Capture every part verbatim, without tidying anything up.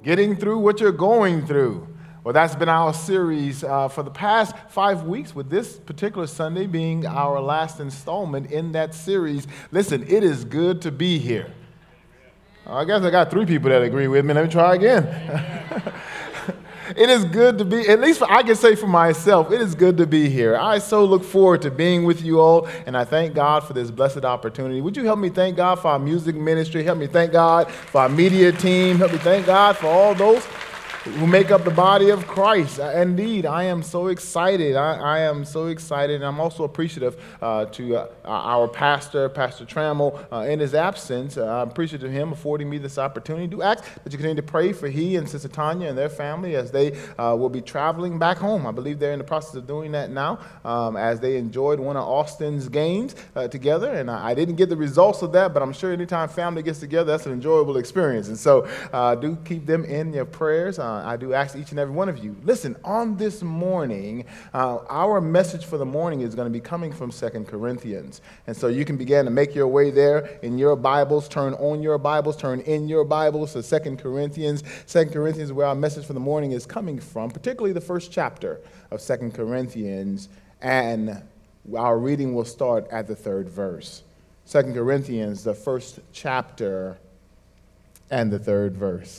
Getting through what you're going through. Well, that's been our series uh, for the past five weeks, with this particular Sunday being our last installment in that series. Listen, it is good to be here. I guess I got three people that agree with me. Let me try again. It is good to be, at least I can say for myself, it is good to be here. I so look forward to being with you all, and I thank God for this blessed opportunity. Would you help me thank God for our music ministry? Help me thank God for our media team. Help me thank God for all those who make up the body of Christ. Uh, indeed, I am so excited. I, I am so excited, and I'm also appreciative uh, to uh, our pastor, Pastor Trammell, uh, in his absence. Uh, I'm appreciative of him affording me this opportunity. Do ask that you continue to pray for he and Sister Tanya and their family as they uh, will be traveling back home. I believe they're in the process of doing that now, um, as they enjoyed one of Austin's games uh, together, and I, I didn't get the results of that, but I'm sure anytime family gets together, that's an enjoyable experience, and so uh, do keep them in your prayers. Uh, I do ask each and every one of you, listen, on this morning, uh, our message for the morning is going to be coming from Second Corinthians. And so you can begin to make your way there in your Bibles, turn on your Bibles, turn in your Bibles to Second Corinthians. Second Corinthians is where our message for the morning is coming from, particularly the first chapter of Second Corinthians, and our reading will start at the third verse. Second Corinthians, the first chapter and the third verse.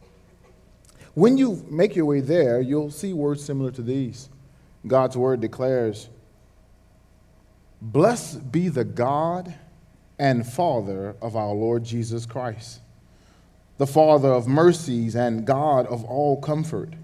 When you make your way there, you'll see words similar to these. God's word declares, "Blessed be the God and Father of our Lord Jesus Christ, the Father of mercies and God of all comfort,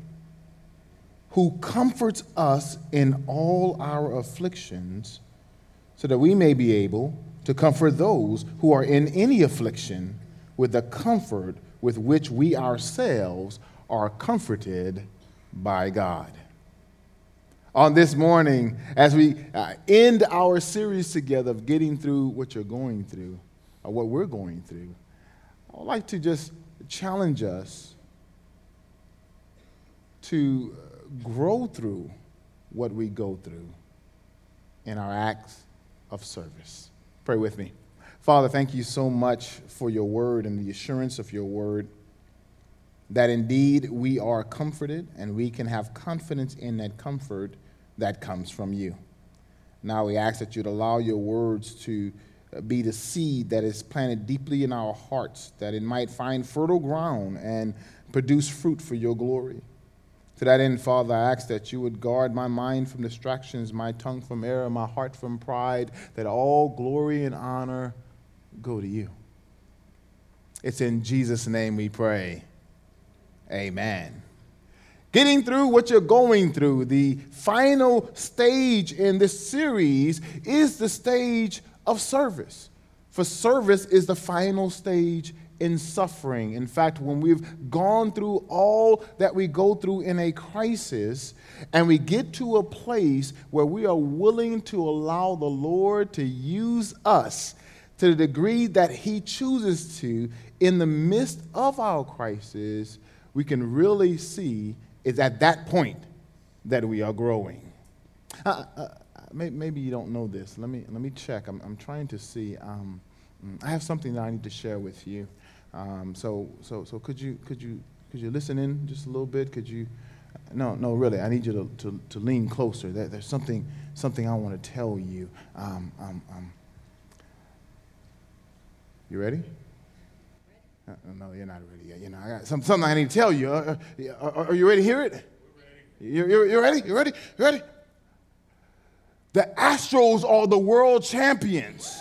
who comforts us in all our afflictions, so that we may be able to comfort those who are in any affliction with the comfort with which we ourselves are comforted by God." On this morning, as we uh, end our series together of getting through what you're going through, or what we're going through, I would like to just challenge us to grow through what we go through in our acts of service. Pray with me. Father, thank you so much for your word and the assurance of your word, that indeed we are comforted and we can have confidence in that comfort that comes from you. Now we ask that you'd allow your words to be the seed that is planted deeply in our hearts, that it might find fertile ground and produce fruit for your glory. To that end, Father, I ask that you would guard my mind from distractions, my tongue from error, my heart from pride, that all glory and honor go to you. It's in Jesus' name we pray. Amen. Getting through what you're going through, the final stage in this series is the stage of service. For service is the final stage in suffering. In fact, when we've gone through all that we go through in a crisis, and we get to a place where we are willing to allow the Lord to use us to the degree that he chooses to in the midst of our crisis, we can really see it's at that point that we are growing. Uh, uh, maybe you don't know this. Let me let me check. I'm I'm trying to see. Um, I have something that I need to share with you. Um, so so so could you could you could you listen in just a little bit? Could you? No no really. I need you to to, to lean closer. There, there's something something I want to tell you. Um, um, um. You ready? Uh, no, you're not ready yet. You know, I got some, something I need to tell you. Uh, uh, are, are you ready to hear it? You're, you're, you're ready? You ready? You ready? The Astros are the world champions.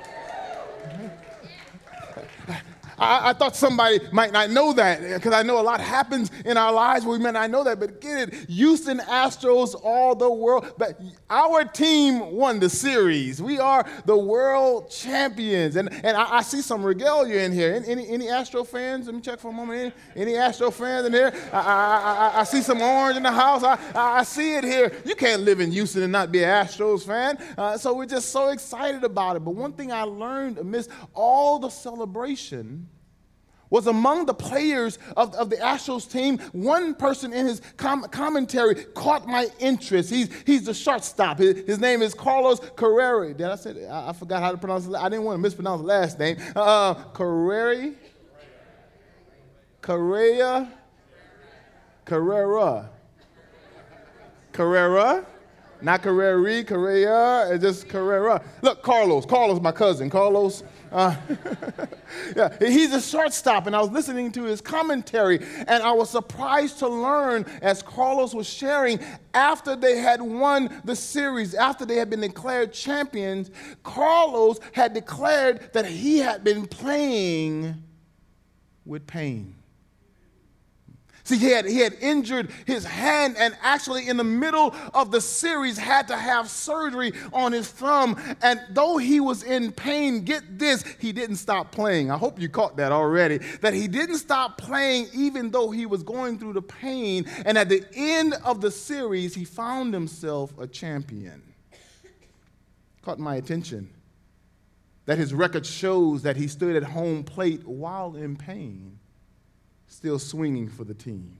I, I thought somebody might not know that, because I know a lot happens in our lives where we may not know that, but get it, Houston Astros all the world. But our team won the series. We are the world champions. And and I, I see some regalia in here. Any, any Astro fans? Let me check for a moment. Any, any Astro fans in here? I, I, I, I see some orange in the house. I, I see it here. You can't live in Houston and not be an Astros fan. Uh, so we're just so excited about it. But one thing I learned amidst all the celebration was among the players of, of the Astros team, one person in his com- commentary caught my interest. He's, he's the shortstop. His, his name is Carlos Correa. Did I say I, I forgot how to pronounce it. I didn't want to mispronounce the last name. Uh, Correa. Correa. Carrera. Carrera. Not Carrera, Carrera, it's just Carrera. Look, Carlos. Carlos, my cousin. Carlos. Uh, yeah, he's a shortstop, and I was listening to his commentary, and I was surprised to learn, as Carlos was sharing, after they had won the series, after they had been declared champions, Carlos had declared that he had been playing with pain. See, he had, he had injured his hand, and actually in the middle of the series had to have surgery on his thumb. And though he was in pain, get this, he didn't stop playing. I hope you caught that already, that he didn't stop playing even though he was going through the pain. And at the end of the series, he found himself a champion. Caught my attention that his record shows that he stood at home plate while in pain, still swinging for the team.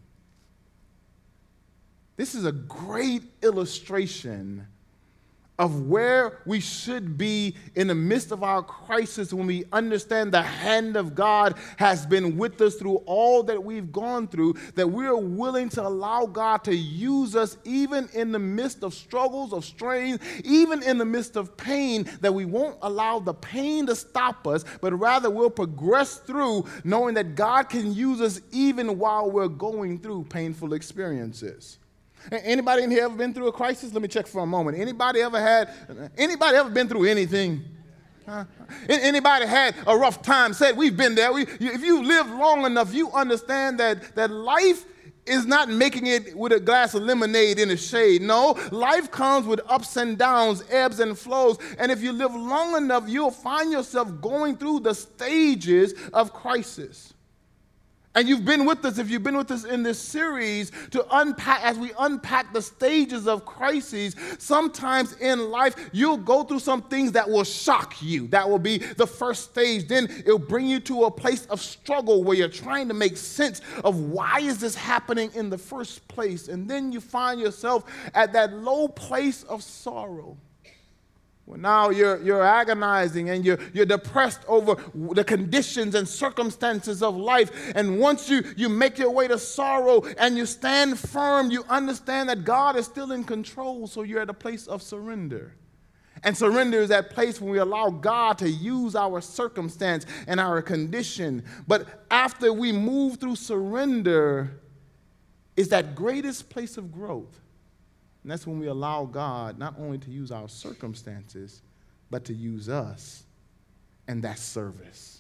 This is a great illustration of where we should be in the midst of our crisis when we understand the hand of God has been with us through all that we've gone through, that we're willing to allow God to use us even in the midst of struggles, of strain, even in the midst of pain, that we won't allow the pain to stop us, but rather we'll progress through knowing that God can use us even while we're going through painful experiences. Anybody in here ever been through a crisis? Let me check for a moment. Anybody ever had, anybody ever been through anything? Huh? Anybody had a rough time? Said, we've been there. We, if you live long enough, you understand that, that life is not making it with a glass of lemonade in the shade. No, life comes with ups and downs, ebbs and flows. And if you live long enough, you'll find yourself going through the stages of crisis. And you've been with us, if you've been with us in this series, to unpack, as we unpack the stages of crises, sometimes in life, you'll go through some things that will shock you. That will be the first stage. Then it'll bring you to a place of struggle where you're trying to make sense of why is this happening in the first place. And then you find yourself at that low place of sorrow. Well, now you're, you're agonizing and you're, you're depressed over the conditions and circumstances of life. And once you, you make your way to sorrow and you stand firm, you understand that God is still in control, so you're at a place of surrender. And surrender is that place when we allow God to use our circumstance and our condition. But after we move through surrender is that greatest place of growth. And that's when we allow God not only to use our circumstances, but to use us, and that's service.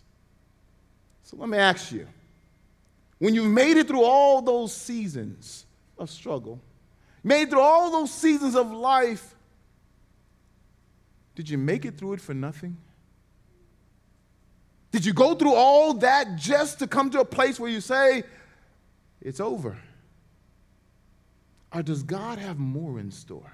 So let me ask you, when you made it through all those seasons of struggle, made it through all those seasons of life, did you make it through it for nothing? Did you go through all that just to come to a place where you say, it's over? Or does God have more in store?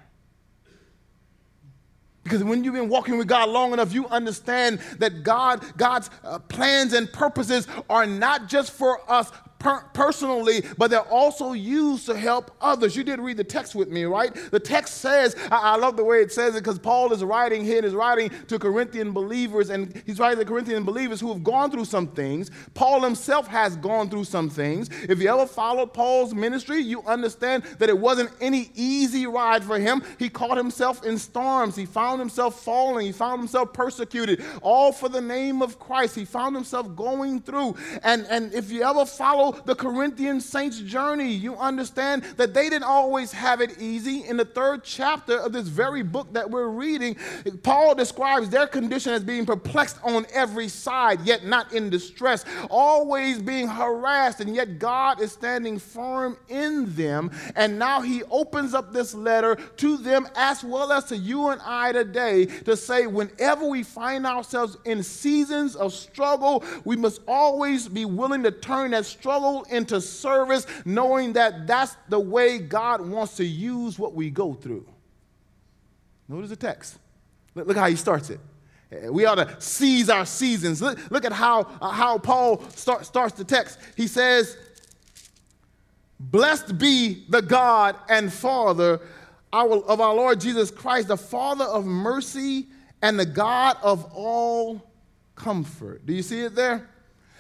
Because when you've been walking with God long enough, you understand that God, God's uh, plans and purposes are not just for us per- personally, but they're also used to help others. You did read the text with me, right? The text says, I, I love the way it says it, because Paul is writing here and is writing to Corinthian believers, and he's writing to Corinthian believers who have gone through some things. Paul himself has gone through some things. If you ever followed Paul's ministry, you understand that it wasn't any easy ride for him. He caught himself in storms. He found himself falling. He found himself persecuted, all for the name of Christ. He found himself going through. And, and if you ever follow the Corinthian saints' journey, you understand that they didn't always have it easy. In the third chapter of this very book that we're reading, Paul describes their condition as being perplexed on every side, yet not in distress, always being harassed, and yet God is standing firm in them. And now he opens up this letter to them as well as to you and I today to say, whenever we find ourselves in seasons of struggle, we must always be willing to turn that struggle into service, knowing that that's the way God wants to use what we go through. Notice the text. Look, look how he starts it. We ought to seize our seasons. Look, look at how, uh, how Paul start, starts the text. He says, "Blessed be the God and Father our, of our Lord Jesus Christ, the Father of mercy and the God of all comfort." Do you see it there?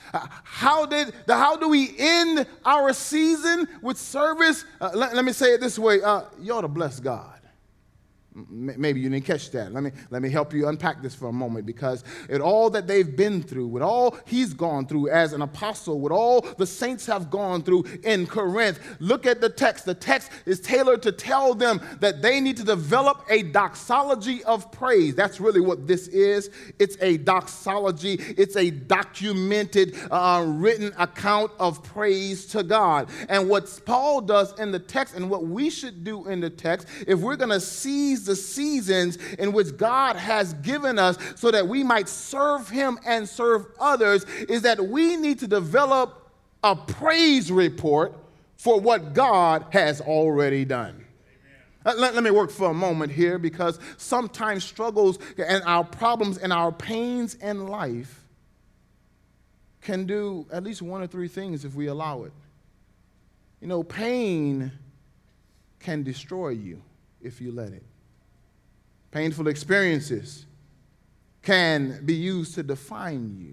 Uh, how did the, how do we end our season with service? Uh, let, let me say it this way. Uh, you ought to bless God. Maybe you didn't catch that. Let me, let me help you unpack this for a moment, because in all that they've been through, with all he's gone through as an apostle, with all the saints have gone through in Corinth, look at the text. The text is tailored to tell them that they need to develop a doxology of praise. That's really what this is. It's a doxology. It's a documented, uh, written account of praise to God. And what Paul does in the text, and what we should do in the text, if we're going to seize the seasons in which God has given us so that we might serve him and serve others, is that we need to develop a praise report for what God has already done. Uh, let, let me work for a moment here, because sometimes struggles and our problems and our pains in life can do at least one or three things if we allow it. You know, pain can destroy you if you let it. Painful experiences can be used to define you.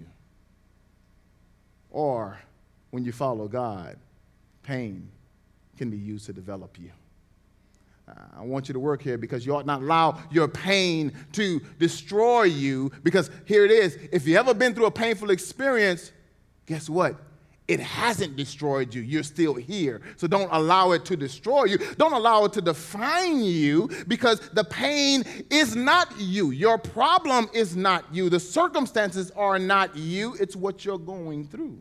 Or when you follow God, pain can be used to develop you. Uh, I want you to work here, because you ought not allow your pain to destroy you, because here it is. If you've ever been through a painful experience, guess what? It hasn't destroyed you. You're still here. So don't allow it to destroy you. Don't allow it to define you, because the pain is not you. Your problem is not you. The circumstances are not you. It's what you're going through.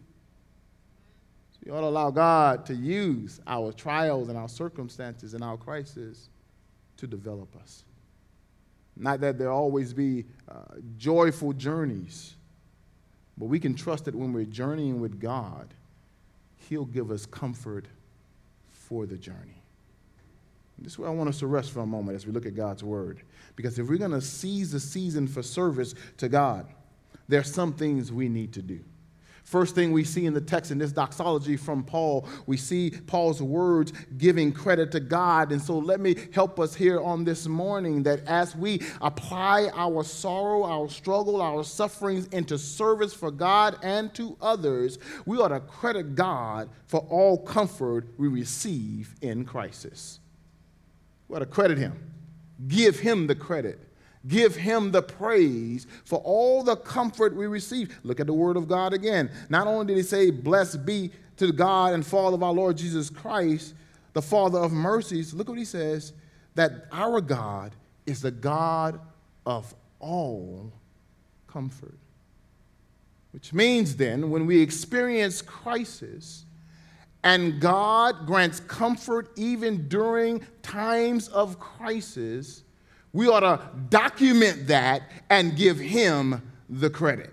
So you ought to allow God to use our trials and our circumstances and our crises to develop us. Not that there always be uh, joyful journeys, but we can trust that when we're journeying with God, he'll give us comfort for the journey. This is where I want us to rest for a moment as we look at God's word. Because if we're going to seize the season for service to God, there are some things we need to do. First thing we see in the text in this doxology from Paul, we see Paul's words giving credit to God. And so let me help us here on this morning, that as we apply our sorrow, our struggle, our sufferings into service for God and to others, we ought to credit God for all comfort we receive in crisis. We ought to credit him, give him the credit. Give him the praise for all the comfort we receive. Look at the word of God again. Not only did he say, blessed be to God and Father of our Lord Jesus Christ, the Father of mercies. Look what he says, that our God is the God of all comfort. Which means then, when we experience crisis and God grants comfort even during times of crisis, we ought to document that and give him the credit.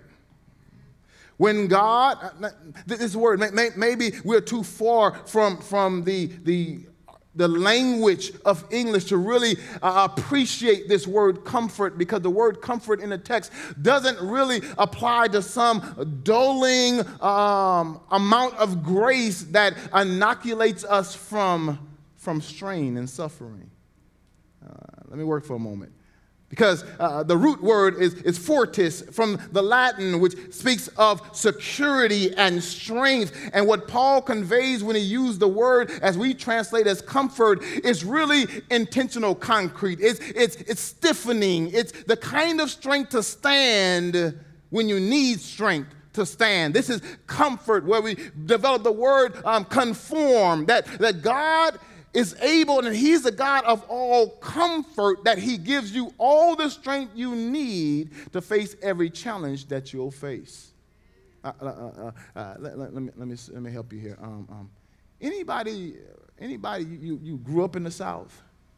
When God, this word, maybe we're too far from, from the, the, the language of English to really uh, appreciate this word comfort, because the word comfort in the text doesn't really apply to some dulling um, amount of grace that inoculates us from, from strain and suffering. Uh, let me work for a moment. Because uh, the root word is, is fortis from the Latin, which speaks of security and strength. And what Paul conveys when he used the word, as we translate as comfort, is really intentional concrete. It's, it's, it's stiffening. It's the kind of strength to stand when you need strength to stand. This is comfort, where we develop the word um, conform, that, that God is able, and he's the God of all comfort, that he gives you all the strength you need to face every challenge that you'll face. Uh, uh, uh, uh, let, let, let, me, let, me, let me help you here. Um, um, anybody, anybody you, you grew up in the South?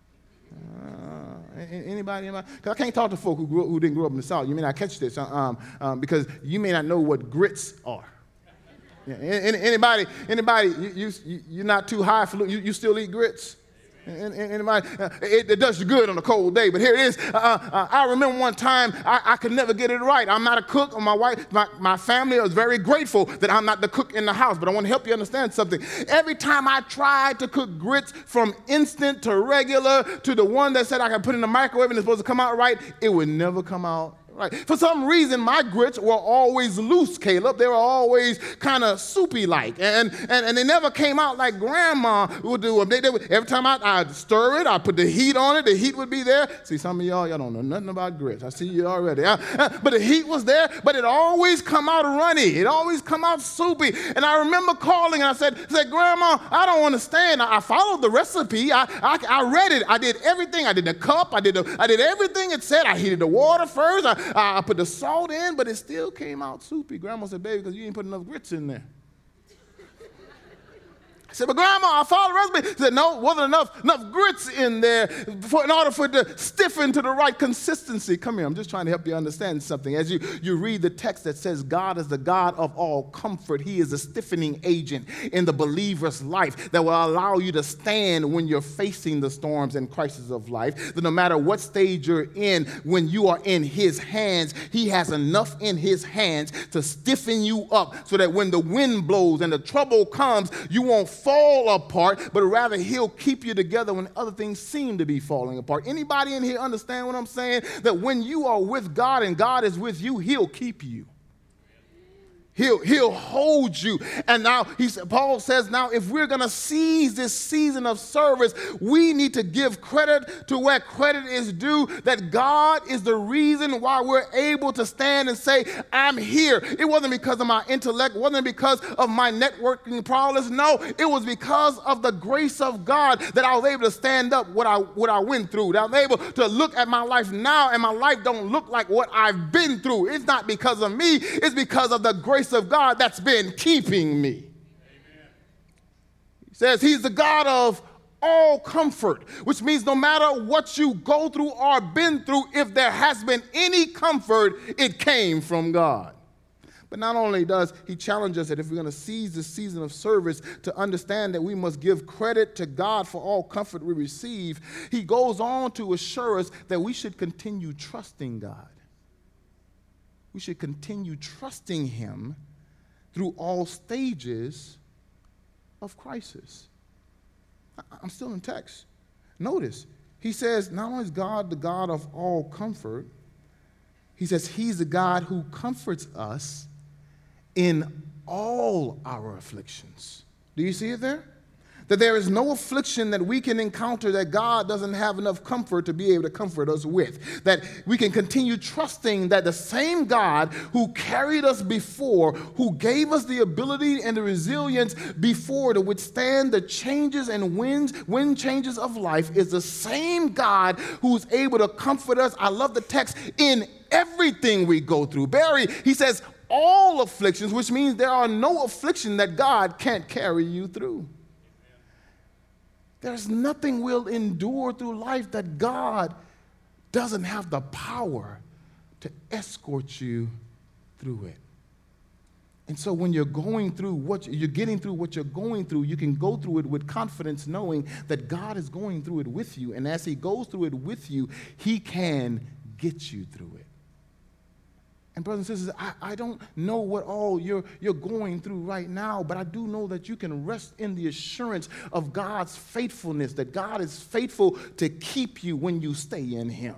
Uh, anybody? Because I can't talk to folk who, grew, who didn't grow up in the South. You may not catch this um, um, because you may not know what grits are. Yeah, anybody, anybody, you, you, you're not too high for, you, you still eat grits? Anybody, uh, it, it does you good on a cold day, but here it is. Uh, uh, I remember one time I, I could never get it right. I'm not a cook, or my wife, my, my family is very grateful that I'm not the cook in the house, but I want to help you understand something. Every time I tried to cook grits, from instant to regular to the one that said I can put in the microwave and it's supposed to come out right, it would never come out Right. For some reason, my grits were always loose, Caleb. They were always kind of soupy-like, and, and and they never came out like Grandma would do. They, they would, every time I, I'd stir it, I'd put the heat on it. The heat would be there. See, some of y'all, y'all don't know nothing about grits. I see you already. Uh, uh, but the heat was there, but it always come out runny. It always come out soupy. And I remember calling, and I said, said Grandma, I don't understand. I, I followed the recipe. I, I I read it. I did everything. I did the cup. I did the, I did everything it said. I heated the water first. I, I put the salt in, but it still came out soupy. Grandma said, baby, because you ain't put enough grits in there. I said, but Grandma, I followed the recipe. She said, no, wasn't enough, enough grits in there for, in order for it to stiffen to the right consistency. Come here, I'm just trying to help you understand something. As you, you read the text that says God is the God of all comfort, he is a stiffening agent in the believer's life that will allow you to stand when you're facing the storms and crises of life. That no matter what stage you're in, when you are in his hands, he has enough in his hands to stiffen you up so that when the wind blows and the trouble comes, you won't fall apart, but rather he'll keep you together when other things seem to be falling apart. Anybody in here understand what I'm saying? That when you are with God and God is with you, he'll keep you. He'll, he'll hold you. And now, he said, Paul says, now if we're going to seize this season of service, we need to give credit to where credit is due, that God is the reason why we're able to stand and say, I'm here. It wasn't because of my intellect. It wasn't because of my networking prowess. No, it was because of the grace of God that I was able to stand up what I, what I went through. That I was able to look at my life now, and my life don't look like what I've been through. It's not because of me. It's because of the grace of God that's been keeping me. Amen. He says he's the God of all comfort, which means no matter what you go through or been through, if there has been any comfort, it came from God. But not only does he challenge us that if we're going to seize this season of service to understand that we must give credit to God for all comfort we receive, he goes on to assure us that we should continue trusting God. We should continue trusting him through all stages of crisis. I'm still in text. Notice, he says, not only is God the God of all comfort, he says he's the God who comforts us in all our afflictions. Do you see it there? That there is no affliction that we can encounter that God doesn't have enough comfort to be able to comfort us with. That we can continue trusting that the same God who carried us before, who gave us the ability and the resilience before to withstand the changes and winds, wind changes of life, is the same God who's able to comfort us. I love the text, in everything we go through. Barry, he says, all afflictions, which means there are no affliction that God can't carry you through. There's nothing we'll endure through life that God doesn't have the power to escort you through it. And so when you're going through what you're getting through what you're going through, you can go through it with confidence, knowing that God is going through it with you. And as he goes through it with you, he can get you through it. And brothers and sisters, I, I don't know what all you're, you're going through right now, but I do know that you can rest in the assurance of God's faithfulness, that God is faithful to keep you when you stay in him.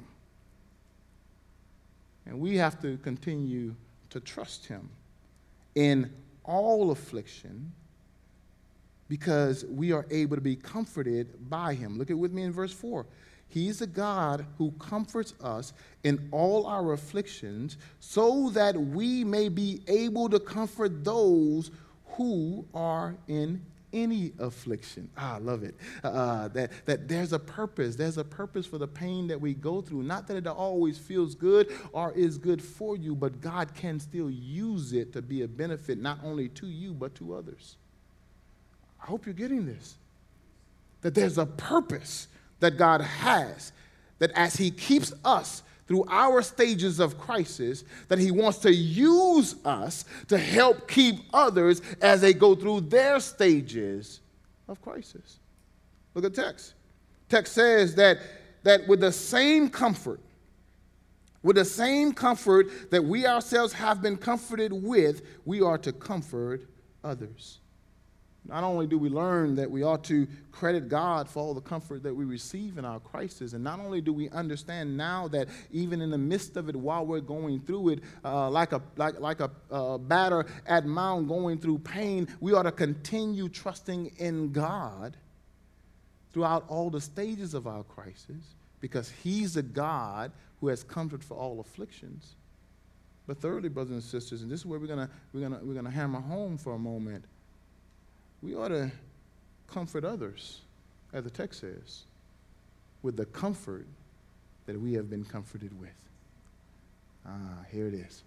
And we have to continue to trust him in all affliction because we are able to be comforted by him. Look at with me in verse four. He's a God who comforts us in all our afflictions so that we may be able to comfort those who are in any affliction. Ah, I love it. Uh, that, that there's a purpose. There's a purpose for the pain that we go through. Not that it always feels good or is good for you, but God can still use it to be a benefit not only to you, but to others. I hope you're getting this. That there's a purpose that God has, that as he keeps us through our stages of crisis, that he wants to use us to help keep others as they go through their stages of crisis. Look at text. Text says that, that with the same comfort, with the same comfort that we ourselves have been comforted with, we are to comfort others. Not only do we learn that we ought to credit God for all the comfort that we receive in our crisis, and not only do we understand now that even in the midst of it, while we're going through it, uh, like a like like a uh, batter at mound going through pain, we ought to continue trusting in God throughout all the stages of our crisis, because He's a God who has comfort for all afflictions. But thirdly, brothers and sisters, and this is where we're gonna we're gonna we're gonna hammer home for a moment. We ought to comfort others, as the text says, with the comfort that we have been comforted with. Ah, here it is.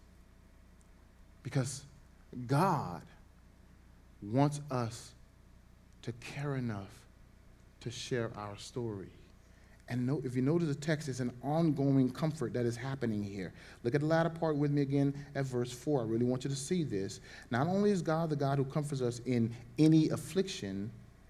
Because God wants us to care enough to share our story. And no, if you notice the text, it's an ongoing comfort that is happening here. Look at the latter part with me again at verse four. I really want you to see this. Not only is God the God who comforts us in any affliction,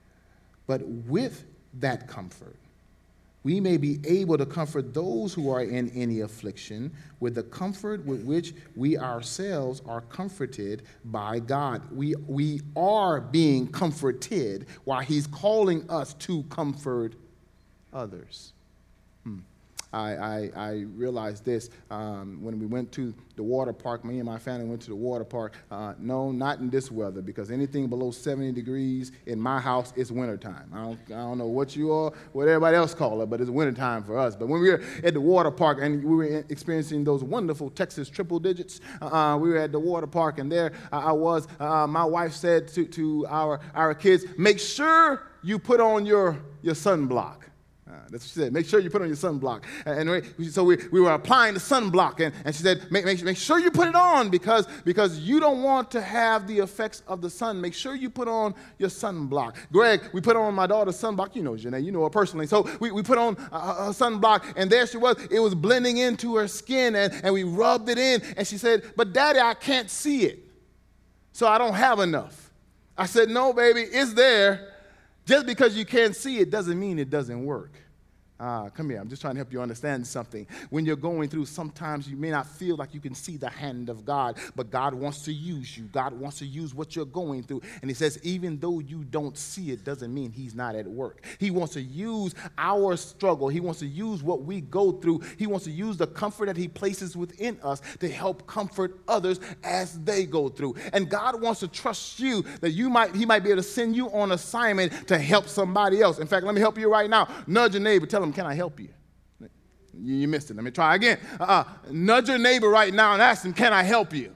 but with that comfort, we may be able to comfort those who are in any affliction with the comfort with which we ourselves are comforted by God. We, we are being comforted while He's calling us to comfort others. Hmm. I, I, I realized this um, when we went to the water park. Me and my family went to the water park. Uh, no, not in this weather, because anything below seventy degrees in my house, it's wintertime. I don't, I don't know what you all, what everybody else call it, but it's wintertime for us. But when we were at the water park and we were experiencing those wonderful Texas triple digits, uh, we were at the water park, and there I was. Uh, my wife said to, to our, our kids, make sure you put on your, your sunblock. Uh, that's what she said. Make sure you put on your sunblock. And, and we, so we, we were applying the sunblock, and, and she said, make, make, make sure you put it on because, because you don't want to have the effects of the sun. Make sure you put on your sunblock. Greg, we put on my daughter's sunblock. You know Janae, you know her personally. So we, we put on a, a sunblock, and there she was. It was blending into her skin, and, and we rubbed it in. And she said, but Daddy, I can't see it, so I don't have enough. I said, no, baby, it's there. Just because you can't see it doesn't mean it doesn't work. Ah, come here. I'm just trying to help you understand something. When you're going through, sometimes you may not feel like you can see the hand of God, but God wants to use you. God wants to use what you're going through. And He says, even though you don't see it, doesn't mean He's not at work. He wants to use our struggle. He wants to use what we go through. He wants to use the comfort that He places within us to help comfort others as they go through. And God wants to trust you that you might, He might be able to send you on assignment to help somebody else. In fact, let me help you right now. Nudge your neighbor. Tell him, can I help you? You, you missed it. Let me try again. Uh, nudge your neighbor right now and ask him, can I help you?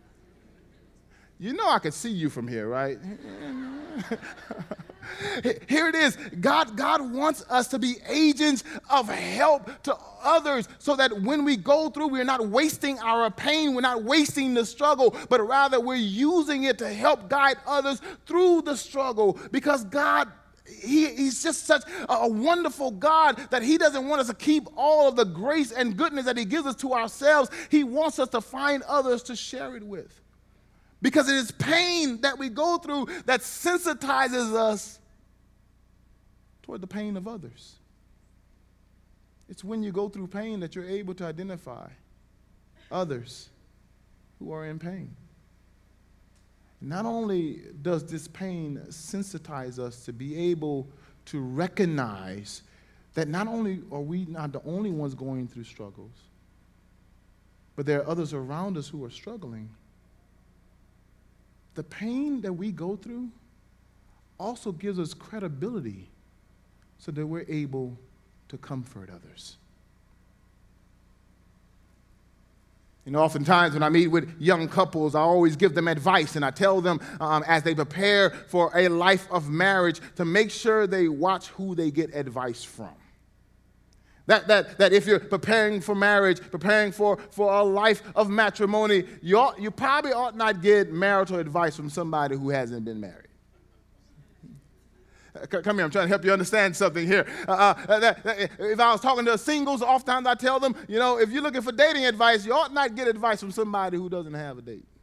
You know I can see you from here, right? Here it is. God, God wants us to be agents of help to others so that when we go through, we're not wasting our pain, we're not wasting the struggle, but rather we're using it to help guide others through the struggle, because God He, he's just such a, a wonderful God that He doesn't want us to keep all of the grace and goodness that He gives us to ourselves. He wants us to find others to share it with. Because it is pain that we go through that sensitizes us toward the pain of others. It's when you go through pain that you're able to identify others who are in pain. Not only does this pain sensitize us to be able to recognize that not only are we not the only ones going through struggles, but there are others around us who are struggling. The pain that we go through also gives us credibility so that we're able to comfort others. You know, oftentimes when I meet with young couples, I always give them advice, and I tell them um, as they prepare for a life of marriage to make sure they watch who they get advice from. That, that, that if you're preparing for marriage, preparing for, for a life of matrimony, you, ought, you probably ought not get marital advice from somebody who hasn't been married. Come here, I'm trying to help you understand something here. Uh, uh, that, that, if I was talking to singles, oftentimes I tell them, you know, if you're looking for dating advice, you ought not get advice from somebody who doesn't have a date.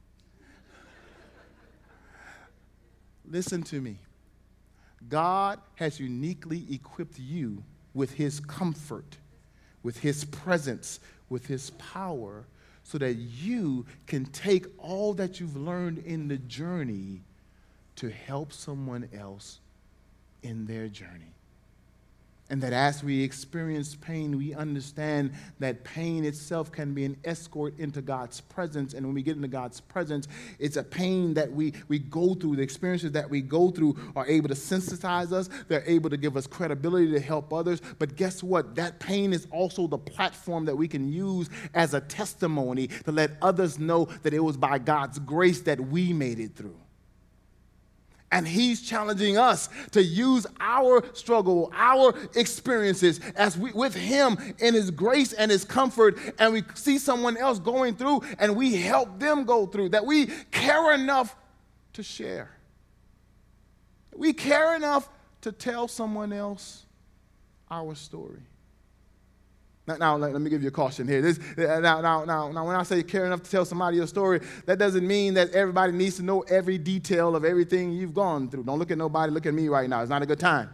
Listen to me. God has uniquely equipped you with His comfort, with His presence, with His power, so that you can take all that you've learned in the journey to help someone else in their journey. And that as we experience pain, we understand that pain itself can be an escort into God's presence. And when we get into God's presence, it's a pain that we, we go through. The experiences that we go through are able to sensitize us. They're able to give us credibility to help others. But guess what? That pain is also the platform that we can use as a testimony to let others know that it was by God's grace that we made it through. And he's challenging us to use our struggle, our experiences as we, with him in his grace and his comfort, and we see someone else going through and we help them go through, that we care enough to share. We care enough to tell someone else our story. Now, now let, let me give you a caution here. This, now, now, now, now, when I say care enough to tell somebody your story, that doesn't mean that everybody needs to know every detail of everything you've gone through. Don't look at nobody. Look at me right now. It's not a good time.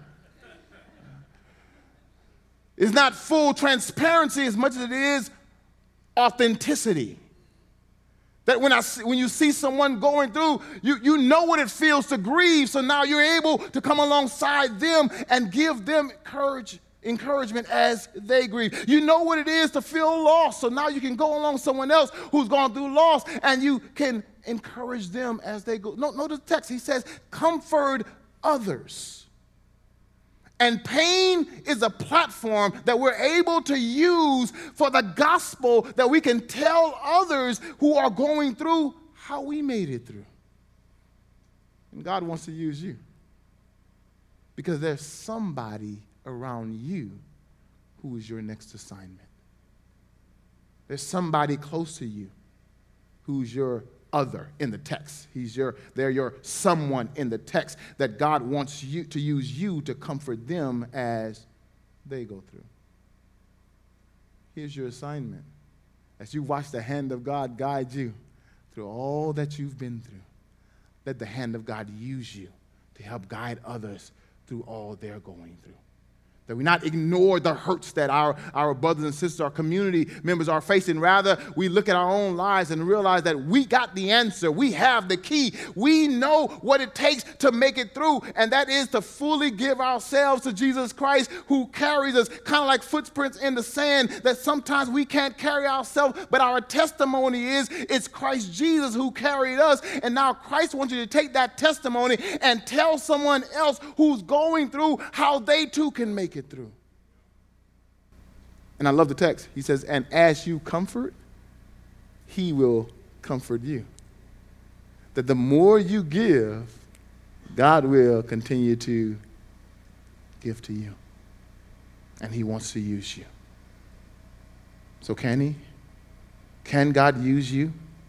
It's not full transparency as much as it is authenticity. That when, I, when you see someone going through, you, you know what it feels to grieve, so now you're able to come alongside them and give them courage. encouragement as they grieve. You know what it is to feel lost, so now you can go along someone else who's gone through loss, and you can encourage them as they go. No, notice the text. He says, comfort others. And pain is a platform that we're able to use for the gospel, that we can tell others who are going through how we made it through. And God wants to use you, because there's somebody around you who is your next assignment. There's somebody close to you who's your other in the text. He's your, they're your someone in the text that God wants you to use you to comfort them as they go through. Here's your assignment. As you watch the hand of God guide you through all that you've been through, let the hand of God use you to help guide others through all they're going through. That we not ignore the hurts that our, our brothers and sisters, our community members are facing. Rather, we look at our own lives and realize that we got the answer. We have the key. We know what it takes to make it through, and that is to fully give ourselves to Jesus Christ, who carries us, kind of like footprints in the sand, that sometimes we can't carry ourselves, but our testimony is it's Christ Jesus who carried us. And now Christ wants you to take that testimony and tell someone else who's going through how they too can make it it through. And I love the text. He says, and as you comfort, he will comfort you. That the more you give, God will continue to give to you. And he wants to use you. So can he? Can God use you?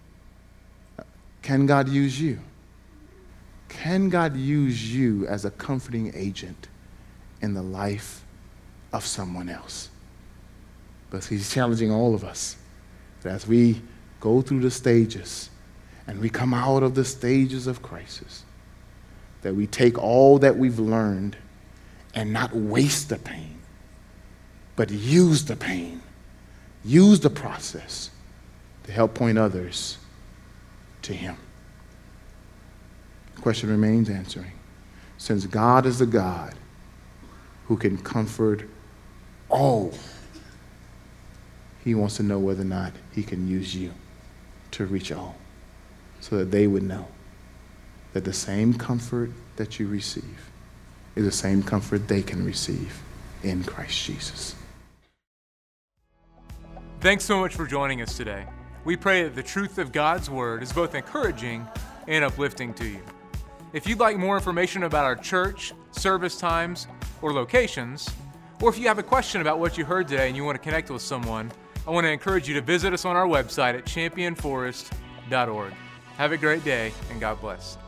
Can God use you? Can God use you as a comforting agent in the life of someone else? But he's challenging all of us that as we go through the stages and we come out of the stages of crisis, that we take all that we've learned and not waste the pain, but use the pain, use the process to help point others to him. The question remains answering. Since God is the God who can comfort all, he wants to know whether or not he can use you to reach all, so that they would know that the same comfort that you receive is the same comfort they can receive in Christ Jesus. Thanks so much for joining us today. We pray that the truth of God's word is both encouraging and uplifting to you. If you'd like more information about our church, service times, or locations, or if you have a question about what you heard today and you want to connect with someone, I want to encourage you to visit us on our website at champion forest dot org. Have a great day, and God bless.